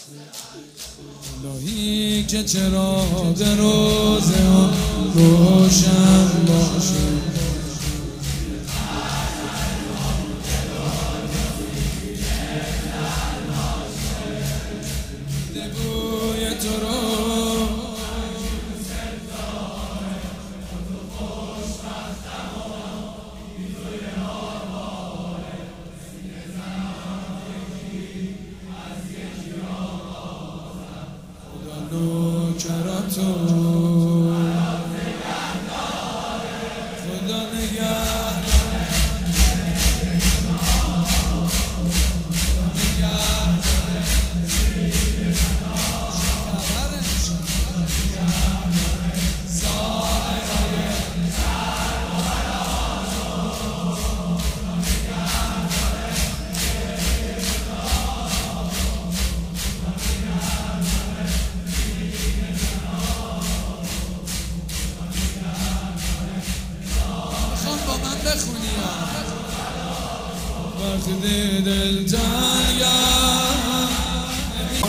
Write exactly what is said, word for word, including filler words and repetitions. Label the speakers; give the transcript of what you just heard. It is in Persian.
Speaker 1: الهی که چراغ روزه ها روشن باشه، بوی تو رو نوکراتو خدا نگهدار، وقتی دل تنگ